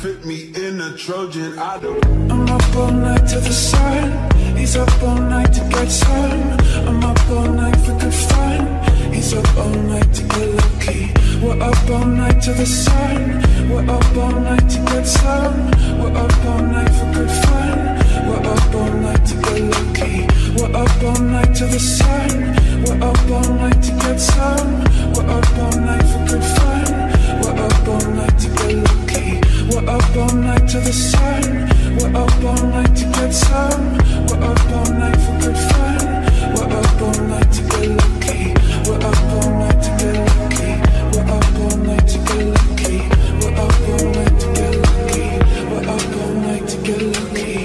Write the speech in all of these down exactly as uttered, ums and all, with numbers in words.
fit me in a Trojan. I don't. I'm up all night to the sun. He's up all night to get some. I'm up all night for good fun. He's up all night to get lucky. We're up all night to the sun. We're up all night to get some. We're up all night for good fun. We're up all night to get lucky. We're up all night to the sun. We're up all night to get some. We're up all night for good fun. We're up all night to get lucky. We're up all night to the sun. We're up all night to get some. We're up all night for good fun. We're up all night to get lucky. We're up all night to get lucky. We're up all night to get lucky. We're up all night to get lucky. We're up all night to get lucky.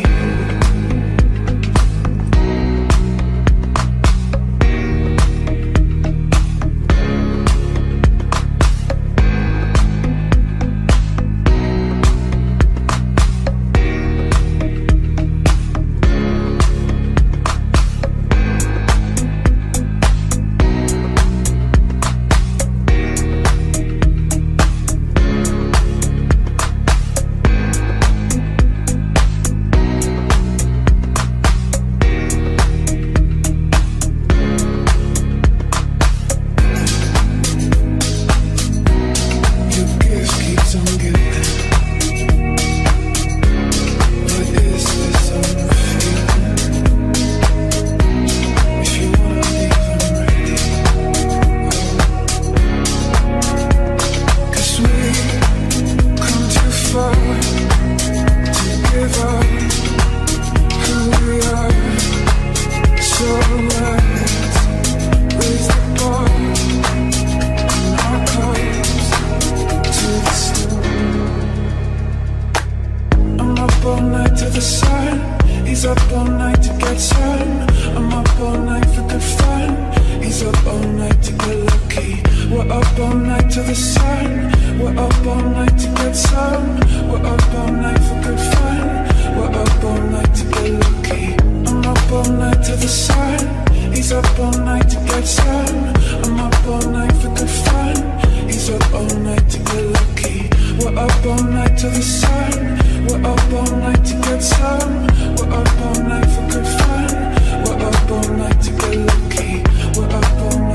We're up all night to get lucky. We're up all night.